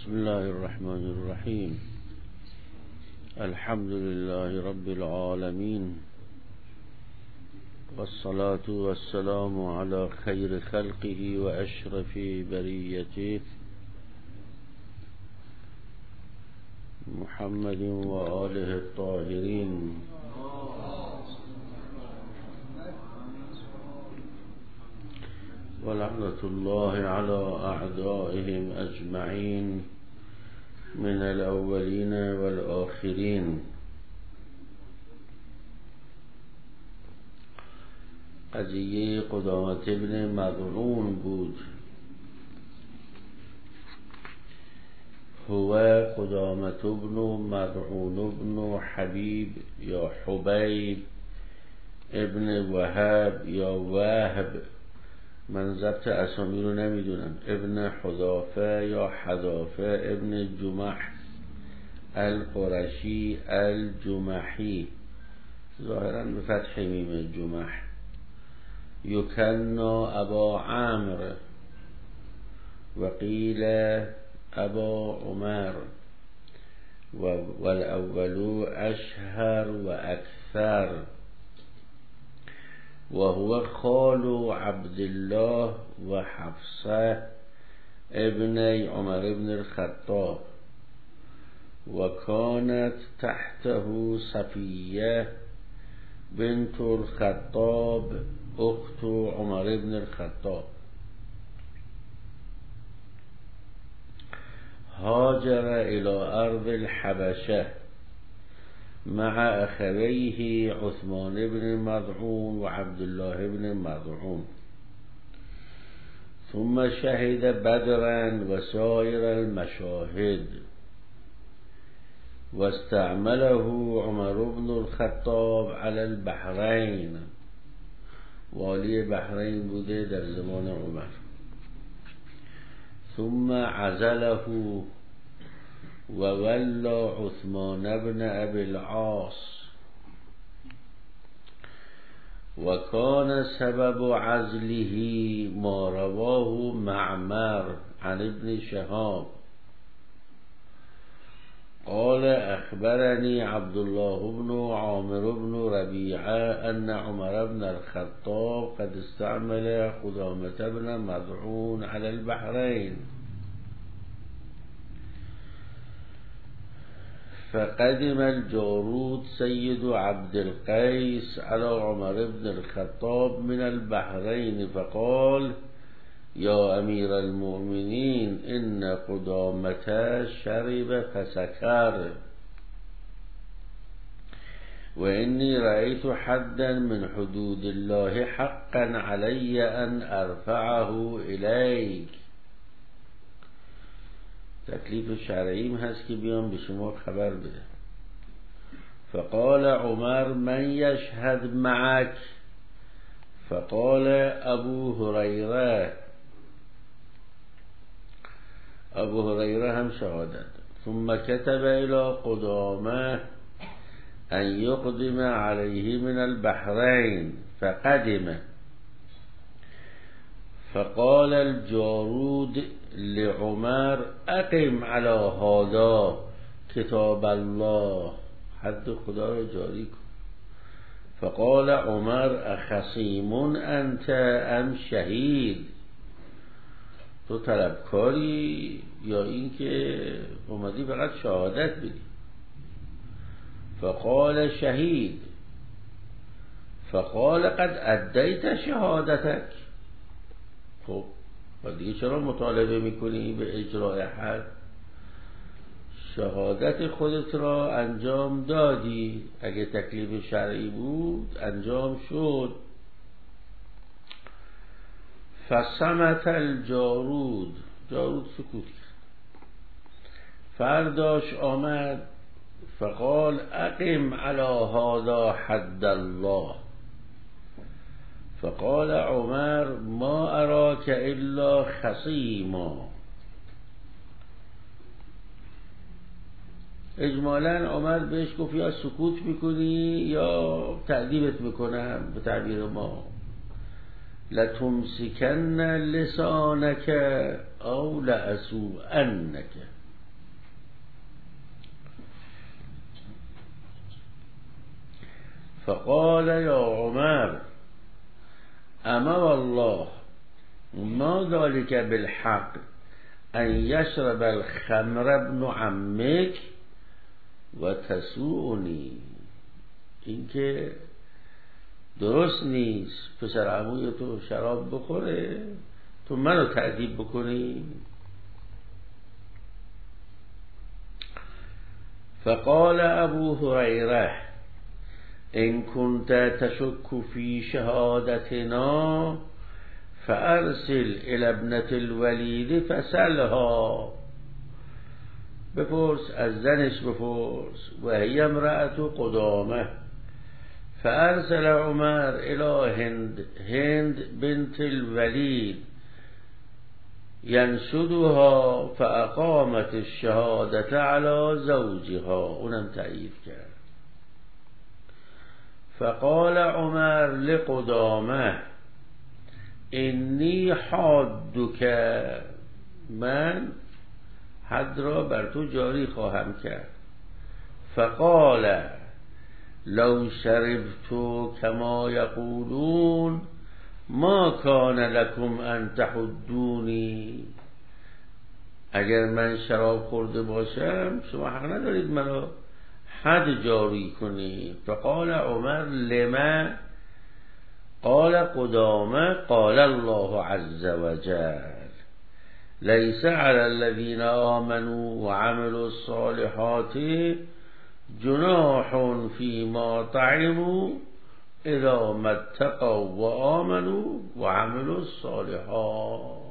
بسم الله الرحمن الرحيم. الحمد لله رب العالمين، والصلاة والسلام على خير خلقه وأشرف بريته محمد وآله الطاهرين. ولعنة الله على أعدائهم أجمعين من الأولين والآخرين. قضیه قدامة ابن مضعون بود. هو قدامة ابن مضعون ابن حبيب یا حبيب ابن وهب یا وهب، من ضبط اسامی رو نمیدونم، ابن حذافه یا حذافه ابن جمح القرشی الجمحی، ظاهرا به فتح میم جمح. یکنا ابا عمرو و قیل ابا عمر والاول اشهر و اکثر، وهو خال عبد الله و حفصه ابن عمر ابن الخطاب، وكانت تحته صفية بنت الخطاب أخت عمر بن الخطاب. هاجر إلى أرض الحبشة مع أخويه عثمان بن مضعون وعبد الله بن مضعون، ثم شهد بدرا وسائر المشاهد، واستعمله عمر بن الخطاب على البحرين، والی بحرین بوده در زمان عمر. ثم عزله وولى عثمان بن أبي العاص، وكان سبب عزله ما رواه معمر عن ابن شهاب قال أخبرني عبد الله بن عامر بن ربيعة أن عمر بن الخطاب قد استعمل قدامة بن مضعون على البحرين، فقدم الجارود سيد عبد القيس على عمر بن الخطاب من البحرين فقال: يا أمير المؤمنين، إن قدامة شرب فسكر، وإني رأيت حدا من حدود الله حقا علي أن أرفعه إليك. تکلیف شرعیم هست که بیام به شما خبر بده. فقال عمر: من يشهد معك؟ فقال ابو هريره. ابو هريره هم شهادت. ثم كتب الى قدامه ان يقدم عليه من البحرين فقدم، فقال الجارود لعمر: اقم على هذا کتاب الله، حد خدا را جاری کن. فقال عمر: اخصیم انت ام شهید؟ تو طلبکاری یا این که اومدی فقط شهادت بدی؟ فقال: شهید. فقال: قد ادیت شهادتک. خب دیگه چرا مطالبه میکنی به اجرای حد؟ شهادت خودت را انجام دادی، اگه تکلیف شرعی بود انجام شد. فصمت الجارود، جارود سکوت کرد. فرداش آمد فقال: اقم على هذا حد الله. فقال عمر: ما اراك الا خصیما. اجمالا عمر بهش گفت یا سکوت میکنی یا تعذیبت میکنم، به تعبیر ما لتمسکن لسانک او لاسوءنک. فقال یا عمر اما والله ما ذلك بالحق ان یشرب الخمر ابن عمک و تسوءنی، این که درست نیست پسر عموی تو شراب بخوره تو منو تعذیب بکنی. فقال ابو هریره ان كنت تشك في شهادتنا فارسل الى ابنة الولید فسلها، بپرس از زنش بپرس، و هی امرأة قدامه. فارسل عمر الى هند بنت الولید ینشدها فاقامت الشهادة على زوجها، اونم تأیید کرد. فقال عمر لقدامه انی حادک، من حد را بر تو جاری خواهم کرد. فقال لو شربت کما یقولون ما کان لکم ان تحدونی، اگر من شراب خورده باشم شما حق ندارید منو حد جاری کنید. فقال عمر لما؟ قال قدامه قال الله عز وجل لیس علی الذین آمنوا وعملوا الصالحات جناح فیما طعموا اذا ما اتقوا وآمنوا وعملوا الصالحات،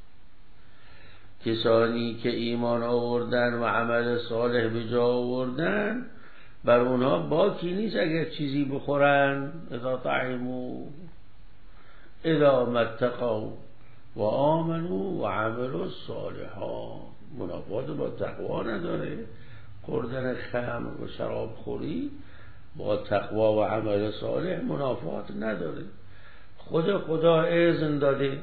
کسانی که ایمان آوردن و عمل صالح به جا آوردن بر اونها باکی نیست اگر چیزی بخورن، اذا طعموا اذا ما اتقوا و آمنوا و عملوا الصالحات. منافات با تقوا نداره، خوردن خمر و شراب خوری با تقوا و عمل صالح منافات نداره. خدا اذن داده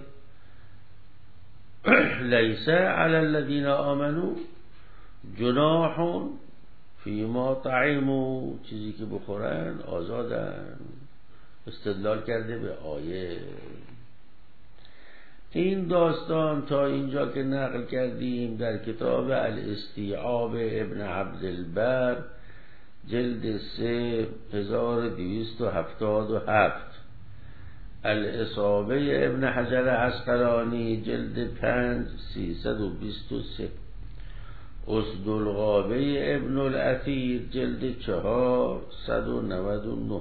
لیس علی الذین آمنوا جناح فیما طعموا، چیزی که بخورن آزادن. استدلال کرده به آیه. این داستان تا اینجا که نقل کردیم در کتاب الاستیعاب ابن عبدالبر جلد 3 1277، الاصابه ابن حجر عسقلانی جلد 5 323، اسدالغابه ابن الاثیر جلد 4 199.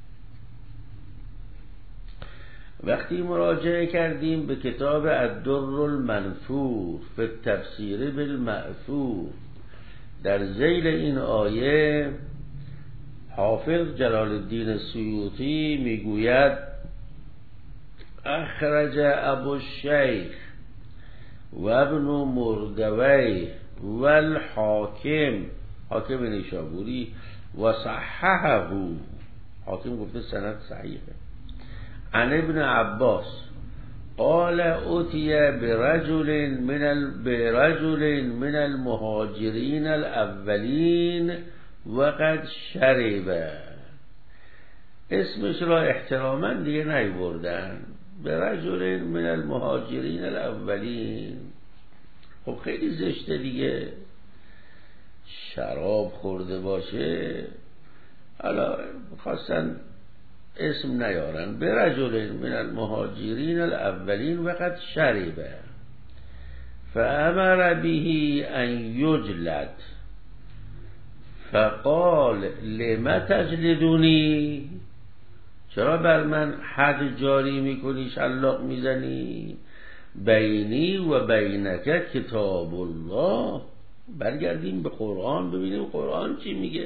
وقتی مراجعه کردیم به کتاب الدر المنثور فی التفسیر بالمأثور، در ذیل این آیه حافظ جلال الدین سیوطی میگوید اخرج ابو الشیخ و ابن مردویه و الحاکم، حاکم نیشابوری، و صححه، حاکم گفته سند صحیحه، عن ابن عباس قال اتي برجل من المهاجرين الاولين وقد شرب، اسمش را احتراما دیگه نیوردن، برجل من المهاجرين الاولين. خب خیلی زشته دیگه، شراب خورده باشه، حالا خواستن اسم نیارن، برجل من المهاجرین الاولین وقد شرب فامر به ان یجلد فقال لم تجلدونی، چرا بر من حد جاری میکنی، شلاق میزنی؟ بینی و بینک کتاب الله، برگردیم به قرآن ببینیم قرآن چی میگه.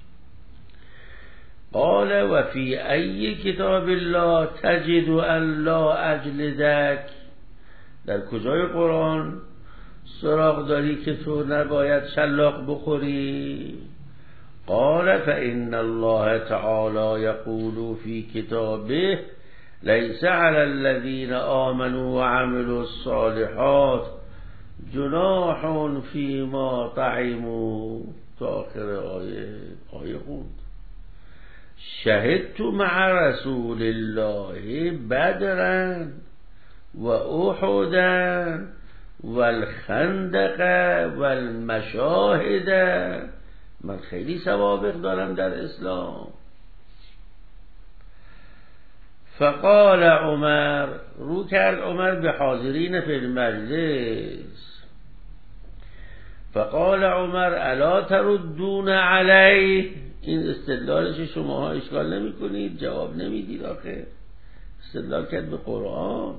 قال و فی ای کتاب الله تجد ان لا اجلدک، در کجای قرآن سراغ داری که تو نباید شلاق بخوری؟ قال فإن الله تعالی یقول فی کتابه لیس علی الذین آمنوا وعملوا الصالحات جناح فیما طعموا، تا آخر آیه خوند. شهدت مع رسول الله بدرا و احدا و الخندق و المشاهد. من خیلی سوابق دارم در اسلام. فقال عمر، رو کرد عمر به حاضرین فی المجلس، فقال عمر الا تردون علیه، این استدلالش شماها اشکال نمی کنید، جواب نمیدید؟ آخه استدلال کرد به قرآن.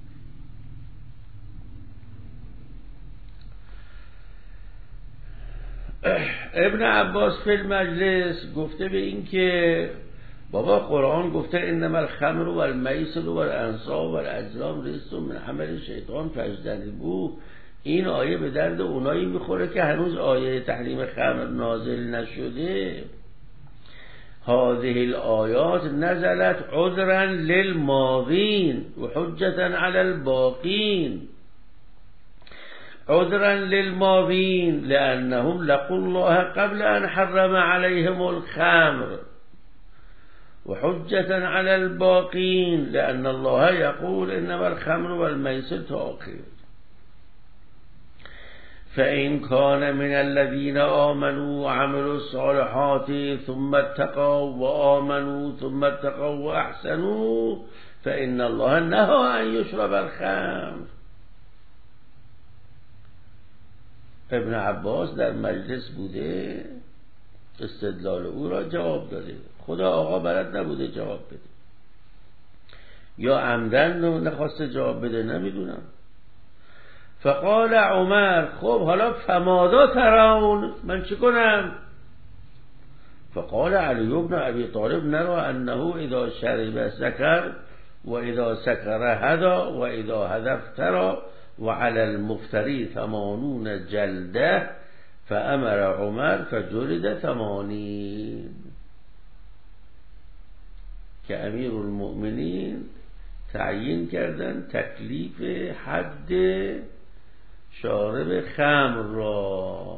ابن عباس فی المجلس گفته به این که بابا قرآن گفته انما الخمر و المیسر و الانصاب و الازلام رجس من عمل شیطان فاجتنبوه، این آیه به درد اونایی میخوره که هنوز آیه تحریم خمر نازل نشده. هذه الآیات نزلت عذرا للماضین و حجتا علی الباقین. عذرا للماضین لأنهم لقوا الله قبل ان حرم عليهم الخمر و حجتا علی الباقین لأن الله يقول انما الخمر والميسر تآخر. فإن كان من الذين آمنوا وعملوا الصالحات ثم اتقوا وآمنوا ثم اتقوا وأحسنوا فإن الله نهى أن يشرب الخمر. ابن عباس در مجلس بوده، استدلال او را جواب داده. خدا آقا بلد نبوده جواب بده یا عمدن نخواسته جواب بده، نمیدونم. فقال عمر خب حالا فماذا ترون، من چه کنم؟ فقال علی بن ابی طالب نرى انه اذا شرب سکر و اذا سکر هدا و اذا هدا افترى و علی المفتری 80 جلده فامر عمر فجلد 80. که امیر المؤمنین تعیین کردن تکلیف حد شارب خمر را.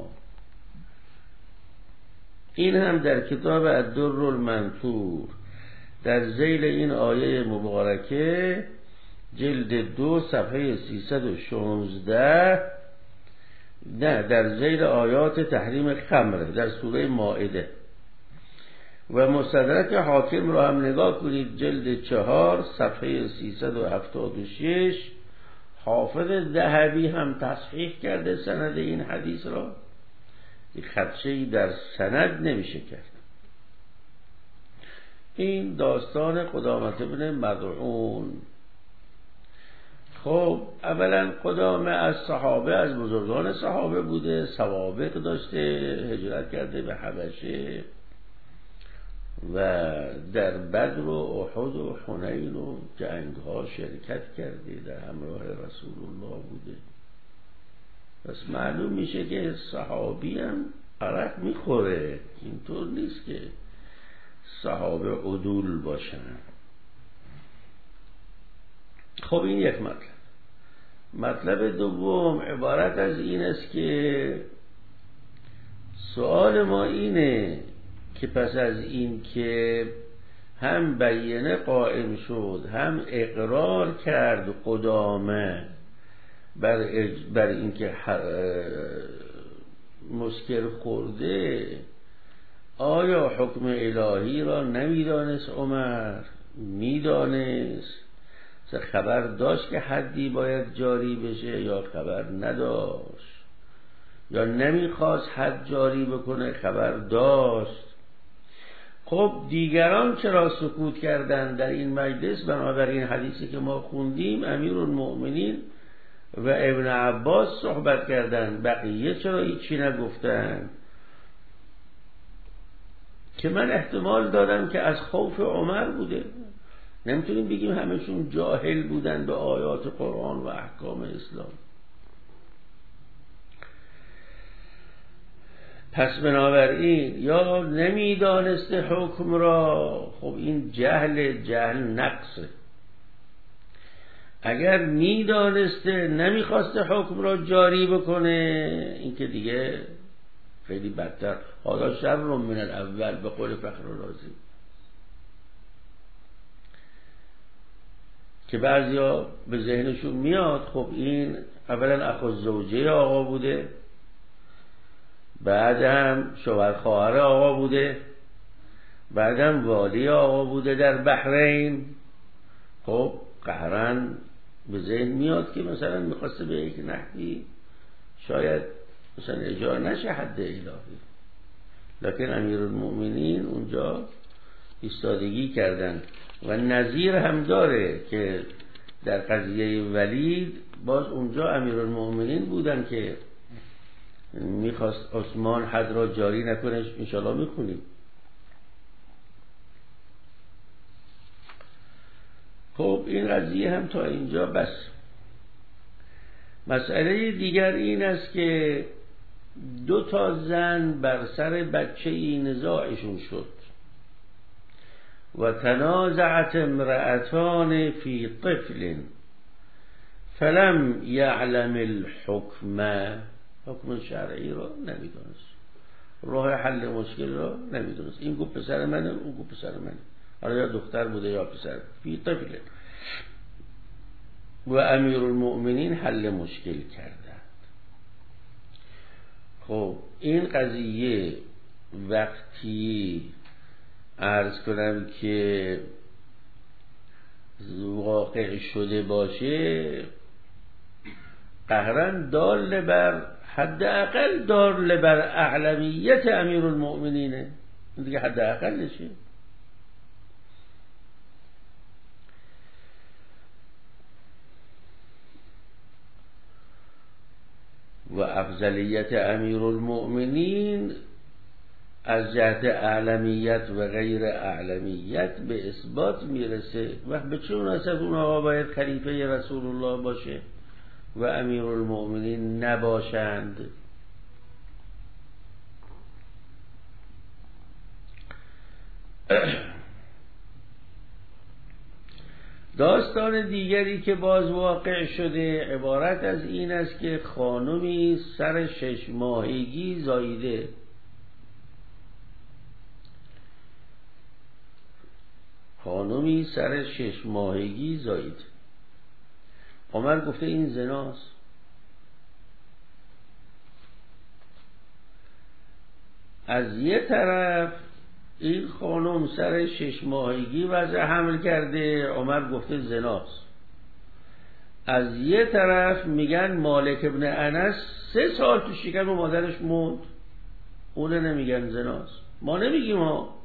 این هم در کتاب الدر المنثور در ذیل این آیه مبارکه جلد 2 صفحه 316، نه در ذیل آیات تحریم خمر در سوره مائده. و مستدرک حاکم را هم نگاه کنید جلد 4 صفحه 376. حافظ ذهبی هم تصحیح کرده سند این حدیث را، خدشه‌ای در سند نمیشه کرد. این داستان قدامة بن مدعون. خب اولا قدامه از صحابه، از بزرگان صحابه بوده، سوابق داشته، هجرت کرده به حبشه و در بدر و احد و حنین و جنگ ها شرکت کرده، در همراه رسول الله بوده. پس معلوم میشه که صحابی هم عرق میخوره، اینطور نیست که صحابه عدول باشن. خب این یک مطلب. مطلب دوم عبارت از این است که سوال ما اینه که پس از این که هم بیینه قائم شد هم اقرار کرد قدامه بر این که مسکر خورده، آیا حکم الهی را نمیدانست عمر؟ میدانست، خبر داشت که حدی باید جاری بشه یا خبر نداشت، یا نمیخواست حد جاری بکنه خبر داشت. خب دیگران چرا سکوت کردن در این مجلس؟ بنابراین حدیثی که ما خوندیم امیرالمؤمنین و ابن عباس صحبت کردن، بقیه چرا هیچی نگفتن؟ که من احتمال دادم که از خوف عمر بوده. نمیتونیم بگیم همشون جاهل بودن به آیات قرآن و احکام اسلام. پس بنابراین یا نمیدانسته حکم را، خب این جهل نقصه. اگر میدانسته نمیخواسته حکم را جاری بکنه، این که دیگه خیلی بدتر. حالا شر من الاول به قول فخر رازی. که بعضیا به ذهنشون میاد خب این اولا اخو زوجه آقا بوده، بعدم شوهر خواهر آقا بوده، بعدم والی آقا بوده در بحرین. خب قهرن به ذهن میاد که مثلا میخواسته به یک نحوی شاید مثلا اجاره نشه حد الهی، لکن امیرالمؤمنین اونجا ایستادگی کردن. و نظیر هم داره که در قضیه ولید باز اونجا امیرالمؤمنین بودن که میخواست عثمان حد را جاری نکنه، انشاءالله میخونیم. خب این قضیه هم تا اینجا بس. مسئله دیگر این است که 2 زن بر سر بچه ای نزاعشون شد و تنازعت امرأتان فی طفل فلم یعلم الحکم، حکم شرعی را نمیدونست، راه حل مشکل را نمیدونست. این گفت پسر منه، اون گفت پسر منه، حالا یا دختر بوده یا پسر. فی طفل و امیرالمؤمنین حل مشکل کردند. خب این قضیه وقتی عرض کنم که واقع شده باشه، قهرن دال بر حداقل دال بر اعلمیت امیرالمؤمنینه، دیگه حداقلشه. و افضلیت امیرالمؤمنین از جهت اعلمیت و غیر اعلمیت به اثبات میرسه. و به چه مناسبت اون آقا باید خلیفه رسول الله باشه و امیرالمؤمنین نباشند؟ داستان دیگری که باز واقع شده عبارت از این است که خانمی سر 6 ماهگی زاییده. خانمی سر 6 ماهگی زایید. عمر گفته این زناست. از یه طرف این خانم سر 6 ماهگی وضع حمل کرده، عمر گفته زناست. از یه طرف میگن مالک ابن انس 3 سال تو شکم مادرش موند، اونه نمیگن زناست. ما نمیگیم، ما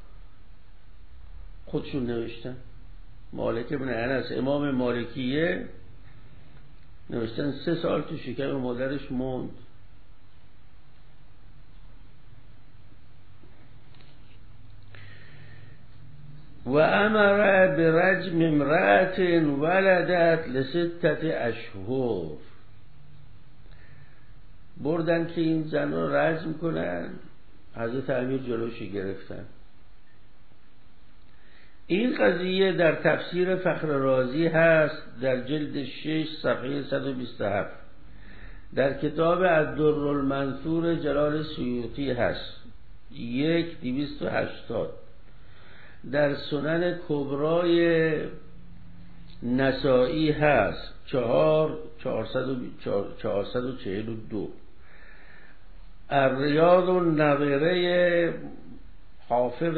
خودشون نوشتن. مالک ابن انس امام مالکیه نوشتن 3 سال تو شکم مادرش موند. و امر برجم امرأت ولدت ل6 اشهر. بردن که این زن رو رجم کنن، حضرت امیر جلوشی گرفتن. این قضیه در تفسیر فخر رازی هست در جلد 6 صفحه 127، در کتاب الدرالمنثور جلال سیوطی هست 1280، در سنن کبرای نسائی هست 442، الریاض النظیره حافظ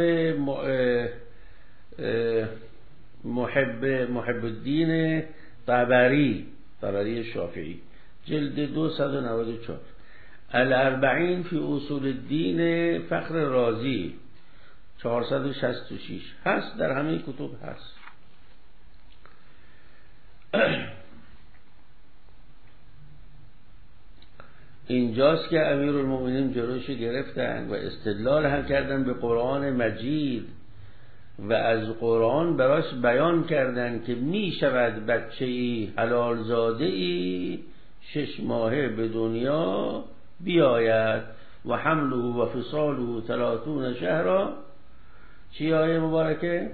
محب الدین طبری شافعی جلد 294، الاربعین فی اصول الدین فخر رازی 466 هست، در همه کتب هست. اینجاست که امیرالمؤمنین جلوش گرفتن و استدلال هم کردن به قرآن مجید و از قرآن براش بیان کردن که می شود بچه‌ای حلال زاده‌ای 6 ماهه به دنیا بیاید و حمله و فصاله 30 شهرا. چی آیه مبارکه؟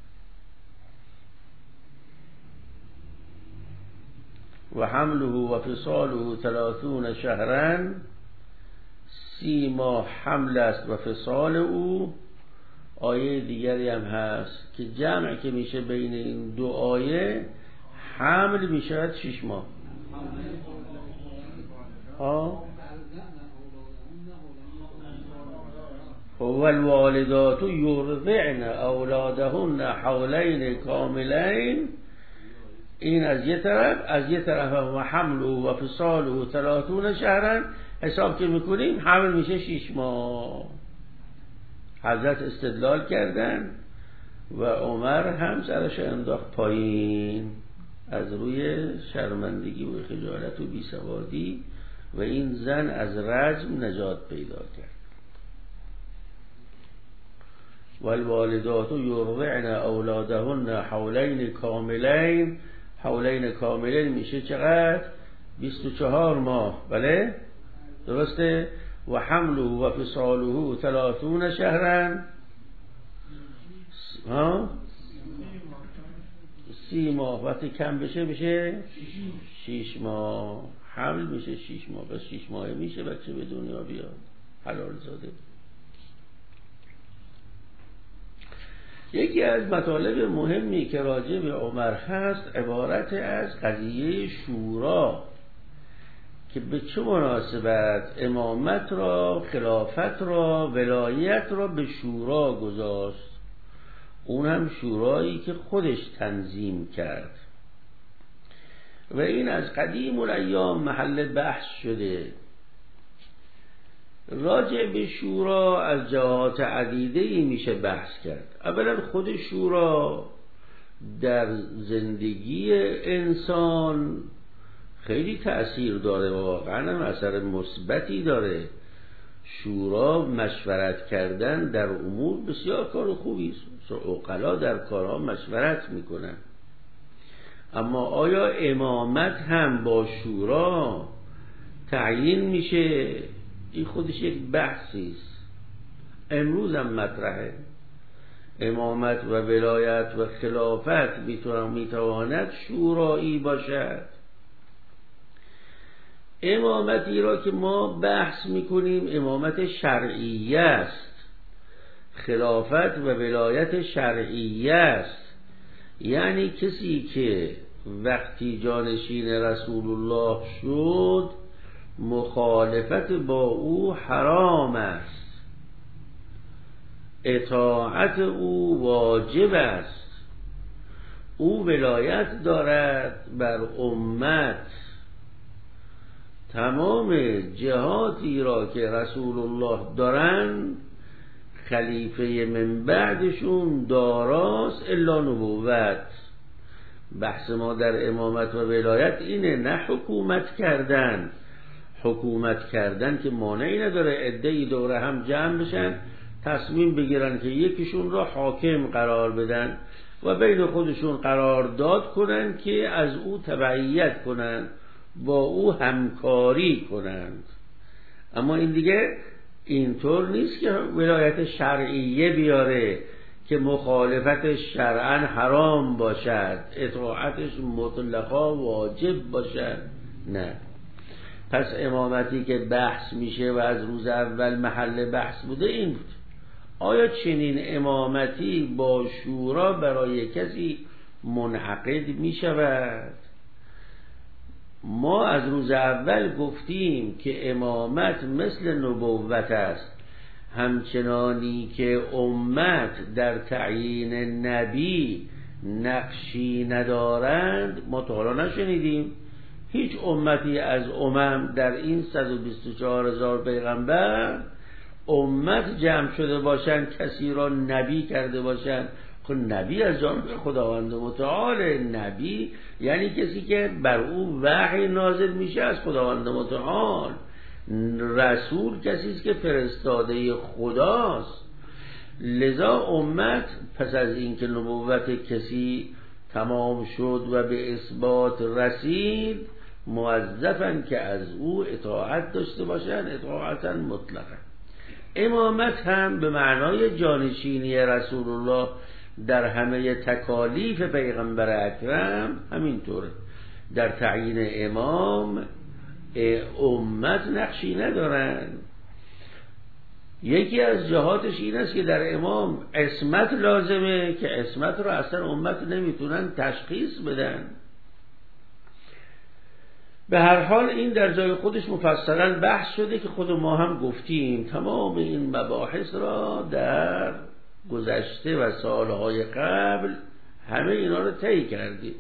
و حمله و فصاله 30 شهرا، 30 ماه حمل است و فصال او. آیه دیگری هم هست که جمع که میشه بین این 2 آیه حمل میشود 6 ماه. والوالدات یرضعن اولادهن حولین کاملین، این از یه طرف و حمل و فصال و 30 شهرا، حساب که میکنیم حمل میشه 6 ماه. حضرت استدلال کردن و عمر هم سرش انداخت پایین از روی شرمندگی و خجالت و بیسوادی و این زن از رجم نجات پیدا کرد. والوالدات یرضعن اولادهن حولین کاملین، حولین کاملین میشه چقدر؟ 24 ماه. بله درسته. و حمله و فصاله 30 شهرا، 30 ماه. وقتی کم بشه میشه 6 ماه. حمل میشه 6 ماه، بس 6 ماه میشه بچه به دنیا بیاد حلال زاده. یکی از مطالب مهمی که راجع به عمر هست عبارت از قضیه شورا که به چه مناسبت امامت را، خلافت را، ولایت را به شورا گذاشت، اون هم شورایی که خودش تنظیم کرد و این از قدیم الایام محل بحث شده. راجع به شورا از جهات عدیده‌ای میشه بحث کرد. اولا خود شورا در زندگی انسان خیلی تأثیر داره، واقعا اثر مثبتی داره. شورا مشورت کردن در امور بسیار کار خوبی است، عقلا در کارها مشورت میکنن. اما آیا امامت هم با شورا تعیین میشه؟ این خودش یک بحثی است. امروز هم مطرحه. امامت و ولایت و خلافت میتواند شورایی باشد. امامتی را که ما بحث میکنیم امامت شرعیه است، خلافت و ولایت شرعیه است. یعنی کسی که وقتی جانشین رسول الله شد مخالفت با او حرام است، اطاعت او واجب است. او ولایت دارد بر امت. تمام جهاتی را که رسول الله دارن خلیفه من بعدشون داراست الا نبوت. بحث ما در امامت و ولایت اینه، نه حکومت کردن. حکومت کردن که مانعی نداره عده‌ای دوره هم جمع بشن تصمیم بگیرن که یکیشون را حاکم قرار بدن و بین خودشون قرارداد کنن که از او تبعیت کنن، با او همکاری کنند. اما این دیگه اینطور نیست که ولایت شرعیه بیاره که مخالفت شرعاً حرام باشد، اطاعتش مطلقا واجب باشد. نه. پس امامتی که بحث میشه و از روز اول محل بحث بوده این بود. آیا چنین امامتی با شورا برای کسی منعقد میشود؟ ما از روز اول گفتیم که امامت مثل نبوت است. همچنانی که امت در تعیین نبی نقشی ندارند، ما تا حالا نشنیدیم هیچ امتی از امم در این 124,000 پیغمبر امت جمع شده باشند کسی را نبی کرده باشند. خب نبی از جانب خداوند متعال، نبی یعنی کسی که بر او وحی نازل میشه از خداوند متعال. رسول کسی است که فرستاده خداست. لذا امت پس از اینکه نبوت کسی تمام شد و به اثبات رسید موظفن که از او اطاعت داشته باشن، اطاعتا مطلقا. امامت هم به معنای جانشینی رسول الله در همه تکالیف پیغمبر اکرم همینطوره. در تعیین امام امت نقشی ندارن. یکی از جهاتش این است که در امام عصمت لازمه که عصمت رو اصلا امت نمیتونن تشخیص بدن. به هر حال این در جای خودش مفصلا بحث شده که خود ما هم گفتیم تمام این مباحث را در گذشته و سالهای قبل همه اینا رو طی کردیم.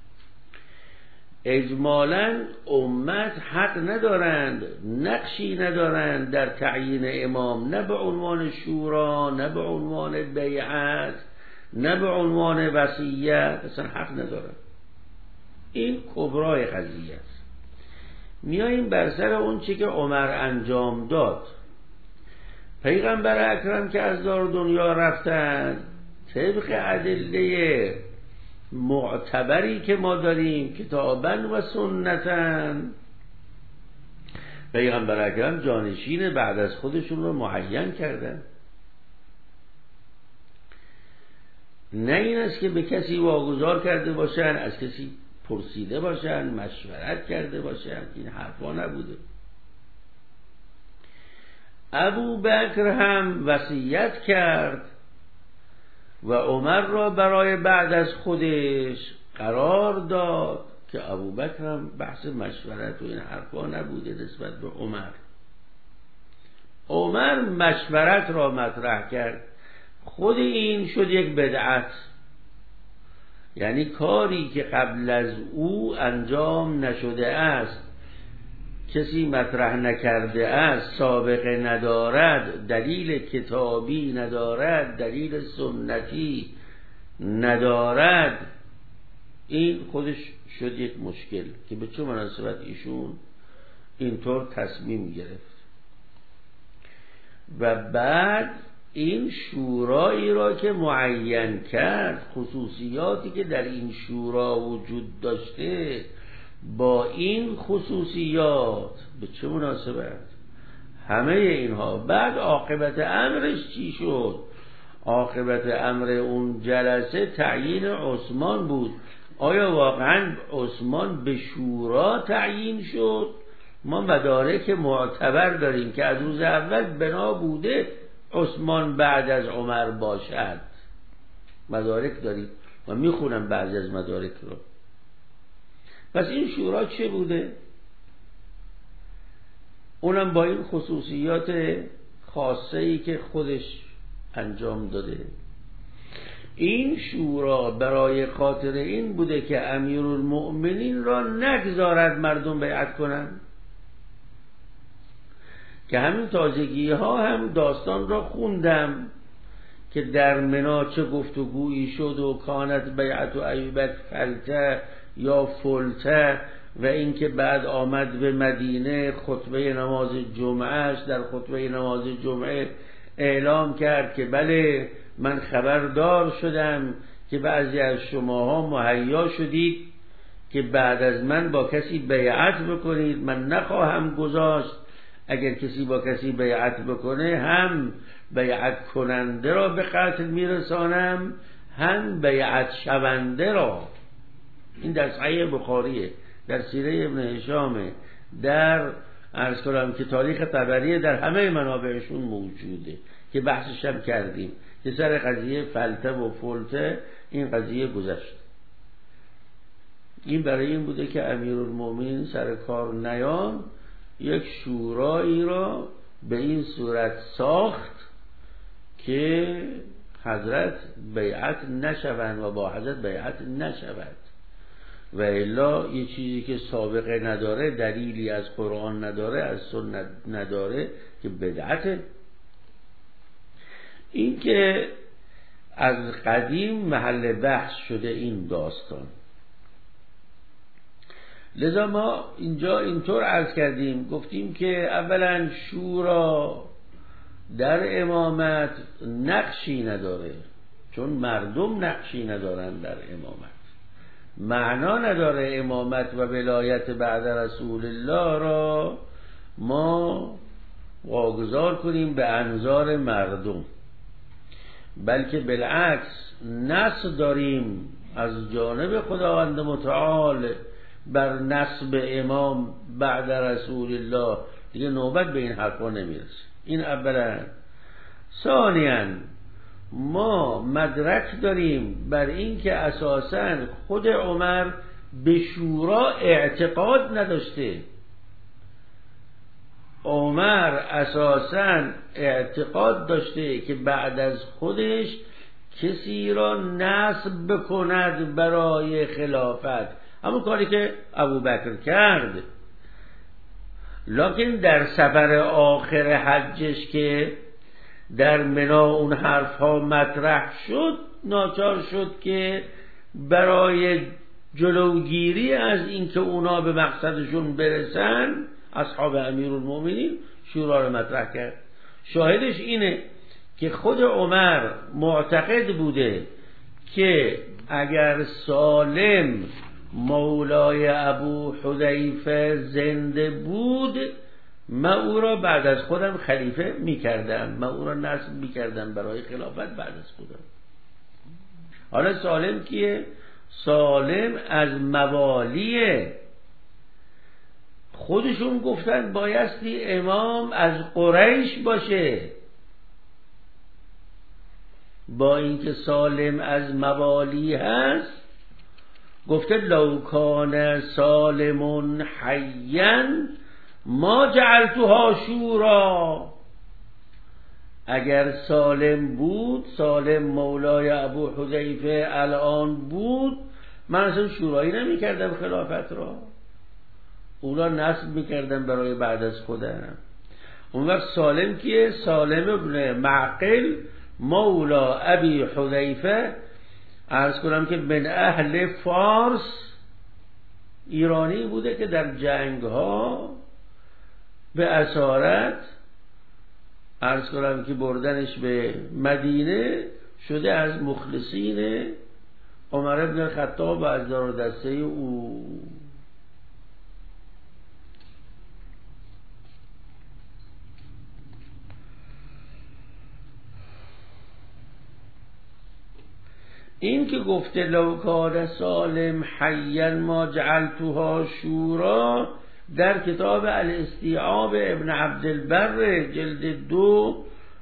اجمالاً امت حق ندارند، نقشی ندارند در تعیین امام، نه به عنوان شورا، نه به عنوان بیعت، نه به عنوان وصیت، اصلا حق ندارند. این کبرای قضیه است. میاییم بر سر اون چی که عمر انجام داد. پیغمبر اکرم که از دار دنیا رفتن، طبق ادله معتبری که ما داریم کتابن و سنتن، پیغمبر اکرم جانشین بعد از خودشون رو معین کردن. نه این است که به کسی واگذار کرده باشن، از کسی پرسیده باشن، مشورت کرده باشن، این حرفا نبوده. ابو بکر هم وصیت کرد و عمر را برای بعد از خودش قرار داد که ابو بکر هم بحث مشورت و این حرفا نبوده نسبت به عمر. عمر مشورت را مطرح کرد. خود این شد یک بدعت، یعنی کاری که قبل از او انجام نشده است، کسی مطرح نکرده است، سابقه ندارد، دلیل کتابی ندارد، دلیل سنتی ندارد، این خودش شد یک مشکل که به چه مناسبت ایشون اینطور تصمیم گرفت. و بعد این شورایی را که معین کرد، خصوصیاتی که در این شورا وجود داشته، با این خصوصیات به چه مناسبت؟ همه اینها. بعد عاقبت امرش چی شد؟ عاقبت امر اون جلسه تعیین عثمان بود. آیا واقعا عثمان به شورا تعیین شد؟ ما مدارک معتبر داریم که از روز اول بنا بوده عثمان بعد از عمر باشد. مدارک داریم و میخونم بعضی از مدارک رو. پس این شورا چه بوده؟ اونم با این خصوصیات خاصه‌ای که خودش انجام داده. این شورا برای خاطر این بوده که امیرالمؤمنین را نگذارد مردم بیعت کنند، که همین تازگی ها هم داستان را خوندم که در منا چه گفتگویی شد و کانت بیعت و ایوبک فلته یا فلته، و اینکه بعد آمد به مدینه خطبه نماز جمعهش، در خطبه نماز جمعه اعلام کرد که بله من خبردار شدم که بعضی از شماها مهیا شدید که بعد از من با کسی بیعت بکنید، من نخواهم گذاشت اگر کسی با کسی بیعت بکنه هم بیعت کننده را به قتل میرسانم هم بیعت شونده را. این در صحیح بخاریه، در سیره ابن هشامه، در عرض کنم که تاریخ طبریه، در همه منابعشون موجوده که بحثش هم کردیم که سر قضیه فلته و فلته این قضیه گذشت. این برای این بوده که امیرالمومنین سر کار نیام یک شورایی را به این صورت ساخت که حضرت بیعت نشوند و با حضرت بیعت نشود، و الا یه چیزی که سابقه نداره، دلیلی از قرآن نداره، از سنت نداره، که بدعته. این که از قدیم محل بحث شده این داستان. لذا ما اینجا اینطور عرض کردیم، گفتیم که اولا شورا در امامت نقشی نداره، چون مردم نقشی ندارن در امامت. معنا نداره امامت و ولایت بعد رسول الله را ما واگذار کنیم به انظار مردم، بلکه بالعکس نص داریم از جانب خداوند متعال بر نصب امام بعد رسول الله. دیگه نوبت به این حرفا نمیرسه. این اولا. ثانیاً ما مدرک داریم بر این که اساساً خود عمر به شورا اعتقاد نداشته. عمر اساساً اعتقاد داشته که بعد از خودش کسی را نصب بکند برای خلافت، همون کاری که ابوبکر کرد. لکن در سفر آخر حجش که در منا اون حرفها مطرح شد، ناچار شد که برای جلوگیری از اینکه اونا به مقصدشون برسن، اصحاب امیرالمومنین شورا رو مطرح کرد. شاهدش اینه که خود عمر معتقد بوده که اگر سالم مولای ابو حذیفه زنده بود، من او را بعد از خودم خلیفه میکردم، من او را نصب میکردم برای خلافت بعد از خودم. حالا سالم کیه؟ سالم از موالیه. خودشون گفتن بایستی امام از قریش باشه، با اینکه سالم از موالی هست گفته لو کان سالم حیا ما جعلتها شورا. اگر سالم بود، سالم مولای ابو حذیفه الان بود، من اصلا شورایی نمی کردم خلافت را، اونا نصب می کردم برای بعد از خودم. اون وقت سالم کیه؟ سالم ابن معقل مولا ابی حذیفه، عرض کنم که من اهل فارس، ایرانی بوده که در جنگ ها به اسارت، عرض کنم که بردنش به مدینه، شده از مخلصین عمر بن الخطاب و از دار دسته او. این که گفته لو کان سالم حیا ما جعلتها شورا، در کتاب الاستیعاب ابن عبدالبر جلد 2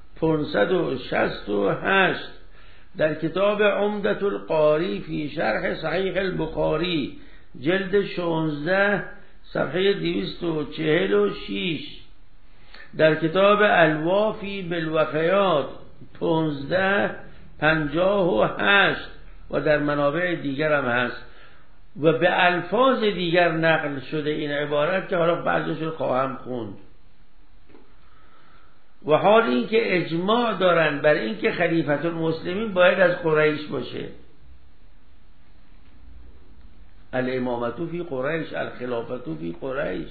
568، در کتاب عمدة القاری فی شرح صحیح البخاری جلد 16 صفحه 246، در کتاب الوافی بالوفیات 1558 و در منابع دیگر هم هست و به الفاظ دیگر نقل شده این عبارت که حالا بعضیش رو خواهم خوند. و حال این که اجماع دارن بر این که خلیفت المسلمین باید از قریش باشه، الامامت فی قریش، الخلافت فی قریش.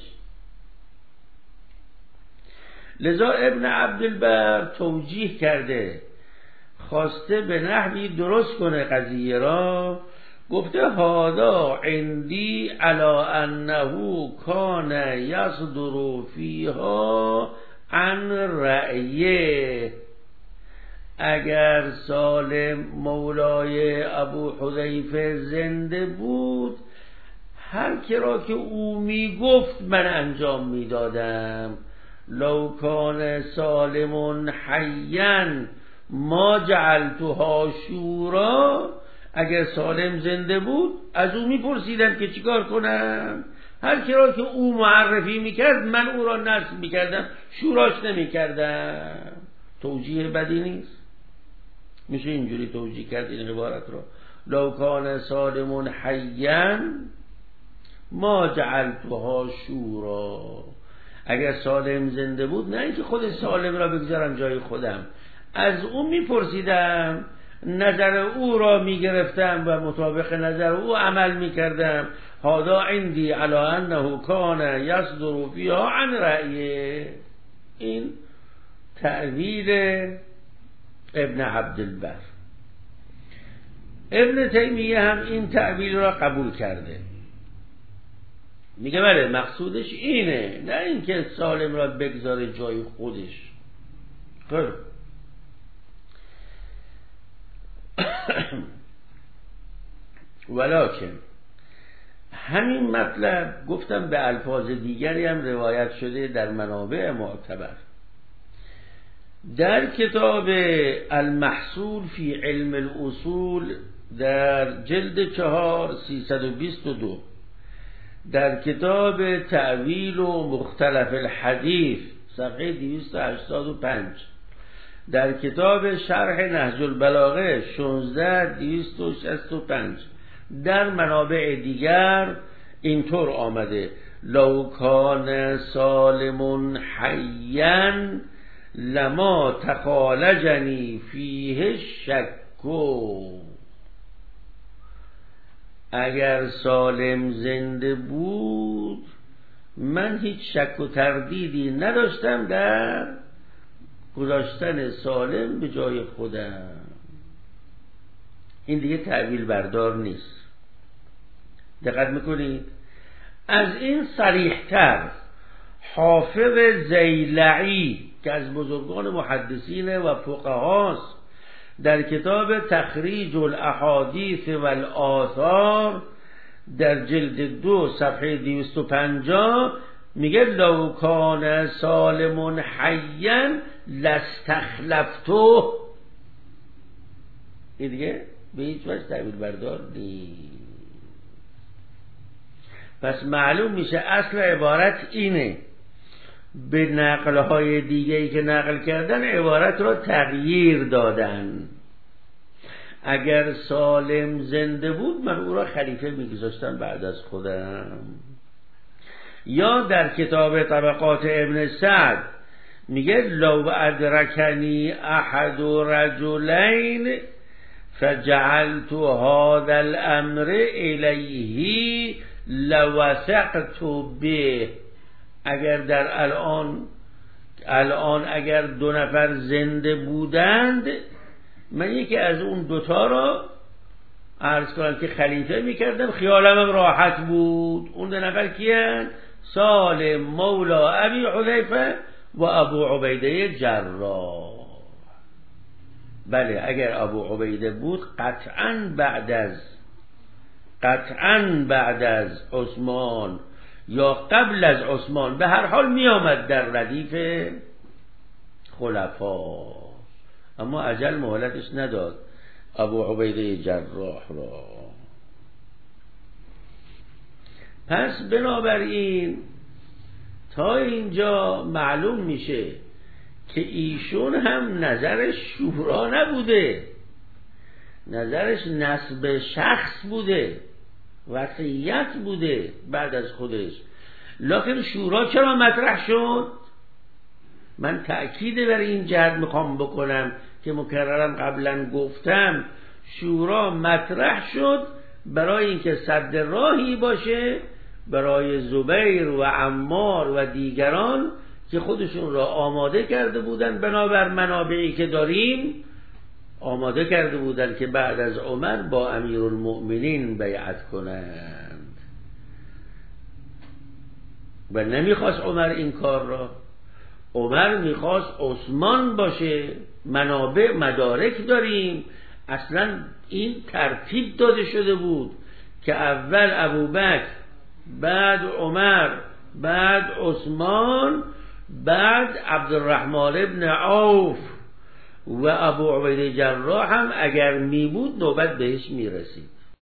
لذا ابن عبدالبر توجیه کرده، خواسته به نحوی درست کنه قضیه را. گفته هادا عندی علی انه کان یصدر فیها عن رأیه. اگر سالم مولای ابو حذیفه زنده بود، هر کی را که او می گفت من انجام می دادم. لو کان سالم حیا ما جعلتها شورا، اگر سالم زنده بود از او میپرسیدم که چیکار کنم، هر کی را که او معرفی میکرد من او را نصب میکردم، شوراش نمیکردم. توجیه بدی نیست، میشه اینجوری توجیه کرد این عبارت را. لو کان سالم حیا ما جعلتها شورا، اگر سالم زنده بود، نه اینکه خود سالم را بگذارم جای خودم، از او میپرسیدم، نظر او را میگرفتم و مطابق نظر او عمل میکردم. هذا عندي على انه كان يصدر فيها عن رأيه. این تأویل ابن عبدالبر. ابن تیمیه هم این تأویل را قبول کرده، میگه بله مقصودش اینه، نه اینکه سالم را بگذاره جای خودش. خب ولکن همین مطلب گفتم به الفاظ دیگری هم روایت شده در منابع معتبر. در کتاب المحصول فی علم الاصول در جلد 4 322 در کتاب تأویل و مختلف الحدیث صفحه 285 در کتاب شرح نهج البلاغه 16265 در منابع دیگر اینطور آمده لو کان سالم حیا لما تخالجنی فیه شکو. اگر سالم زنده بود من هیچ شک و تردیدی نداشتم در گذاشتن سالم به جای خودم. این دیگه تأویل بردار نیست. دقت میکنید؟ از این صریح‌تر حافظ زیلعی که از بزرگان محدثین و فقهاست در کتاب تخریج الاحادیث والآثار در جلد 2 صفحه 250 میگه لو کان سالم حیا لاستخلفته. این دیگه به هیچ وجه تعبیر بردار نیست. پس معلوم میشه اصل عبارت اینه، به نقلهای دیگه‌ای که نقل کردن عبارت را تغییر دادن. اگر سالم زنده بود من او را خلیفه میگذاشتم بعد از خودم. یا در کتاب طبقات ابن سعد میگه لو ادرکنی احد رجلین فجعلت هذا الامر الیه لوثقت به. اگر در الان اگر 2 نفر زنده بودند من یکی از اون 2 را عرض کنم که خلیفه میکردم، خیالم راحت بود. اون 2 نفر کیان؟ سالم مولا ابی حذیفه و ابو عبیده جراح. بله اگر ابو عبیده بود قطعاً بعد از عثمان یا قبل از عثمان به هر حال می آمد در ردیف خلفا، اما اجل مهلتش نداد ابو عبیده جراح را. پس بنابراین تا اینجا معلوم میشه که ایشون هم نظرش شورا نبوده، نظرش نسب شخص بوده، وصیت بوده بعد از خودش. لکن شورا چرا مطرح شد؟ من تأکید بر این جهت میخوام بکنم که مکررم قبلا گفتم شورا مطرح شد برای اینکه سد راهی باشه برای زبیر و عمار و دیگران که خودشون را آماده کرده بودن بنابر منابعی که داریم، آماده کرده بودن که بعد از عمر با امیرالمؤمنین بیعت کنند و نمیخواست عمر این کار را. عمر میخواست عثمان باشه. منابع مدارک داریم، اصلا این ترتیب داده شده بود که اول ابوبکر، بعد عمر، بعد عثمان، بعد عبدالرحمن ابن عوف و ابو عبیده جراح هم اگر می بود نوبت بهش می رسید.